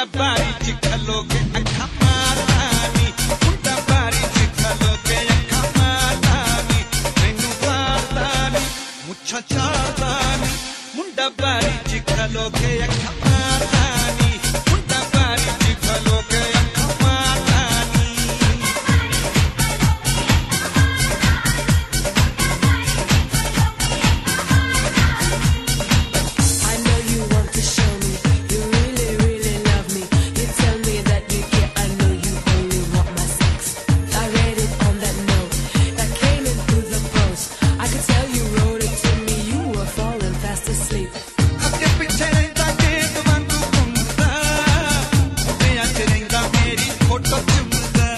बारी च खलोगे अखा मारदानी मुंडा बारी च खलोगे अखा मारदानी मैनू वारदानी मुच्छा चारदानी मुंडा बारी च खलोगे अखा मारदानी मुंडा बारी च खलोगे अखा मारदानी I know you want to show me you really, really love me. You tell me that you care, I know you only want my sex. I read it on that note that came in through the post. I could tell you wrote it to me, you were falling fast asleep. अगे पिछे रहिंदा गेंद वांगू घुमदा मुंडियां च रहिंदा मेरी photo चुमदा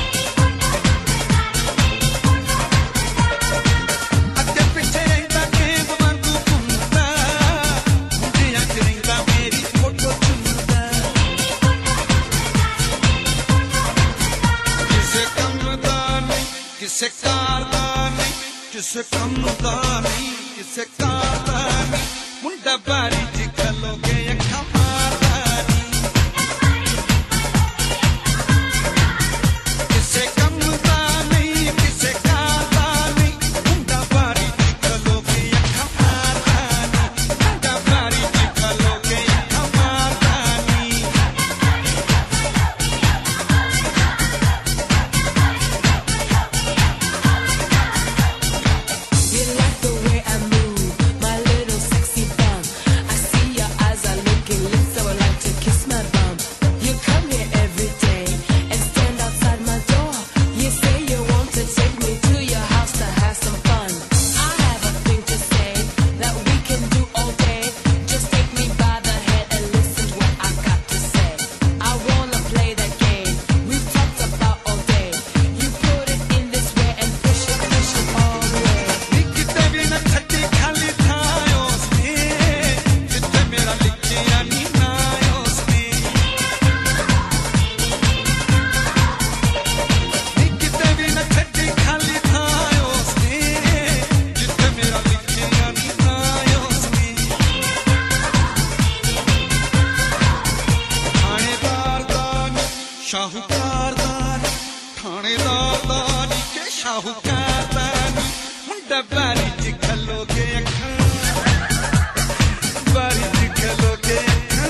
अगे पिछे रहिंदा गेंद वांगू घुमदा मुंडियां च रहिंदा मेरी फोटो चुमदा किसे कम दा नहीं किसे कार दा नहीं किसे कम दा नहीं किसे कार दा नहीं मुंडा बारी च खलोगे अखा मारदानी किसे कम दा नहीं किसे कार दा नहीं मुंडा बारी च खलोगे अखा मारदानी मुंडा बारी च खलोगे अखा मारदानी You like the way I move, my little sexy bum. I see your eyes are looking lit, so I like to kiss my bum. You come here every day and stand outside my door. You say you want to take me to your house to have some fun. I have a thing to say that we can do all day. Just take me by the head and listen to what I got to say. I wanna play that game we've talked about all day. You put it in this way and push it all the way. किते भी न छड्डी खाली थां उसने जिथे मेरा लिखिया नी ना उसने किते भी न छड्डी खाली थां उसने जिथे मेरा लिखिया नी ना उसने थानेदार दानी शाहूकार दानी थानेदार दानी के शाहूकार दानी मुंडा बारी च खलोगे अखा बारी च खलोगे अखा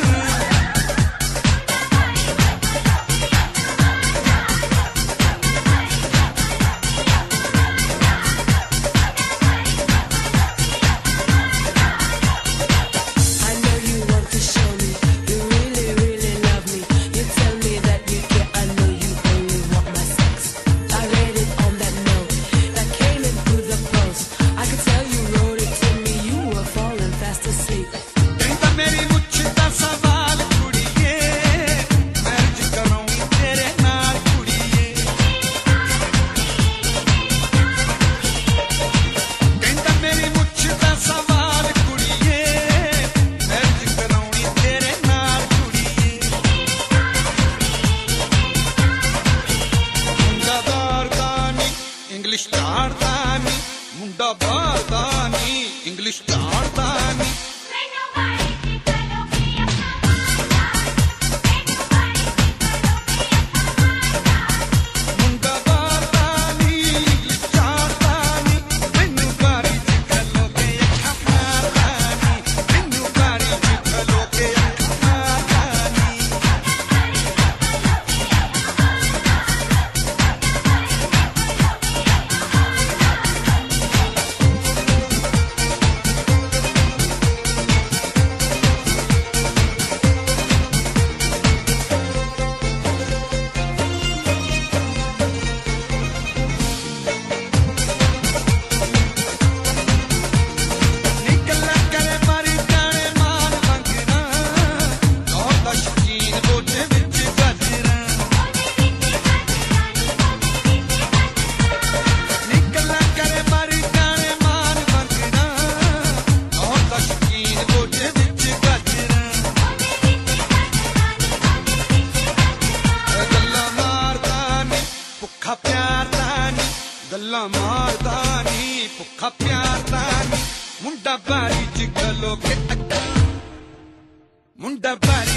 I know you want to show me you really, really love me. You tell me that you care, I know you only want my sex. I read it on that note that came in through the post. I could tell you wrote it to me, you were falling fast asleep. कहता मेरी मुझ दा सवाल कुड़िए marriage कराऊंगी तेरे नाल कुड़िए कहता मेरी मुझ दा सवाल कुड़िए मैरिज कराऊंगी तेरे नाल कुड़िए मुंडा बारदानी इंग्लिश चारदानी मुंडा बारदानी इंग्लिश चारदानी मुंडा बारदानी इंग्लिश चारदानी मैनू बारी च खलोगे अखा मारदानी मैनू बारी च खलोगे अखा मारदानी निकला करे मारी जाने मान मंगना दौड़ शकीन बोझे विच गजरा निकला करे मारी जाने मान मंगना दौड़ शकीन बोझे विच गजरा गल्ला मारदानी भुखा प्यारदानी गल्ला मारदानी भुखा प्यारदानी मुंडा बारी च खलोगे अखा मुंडा बारी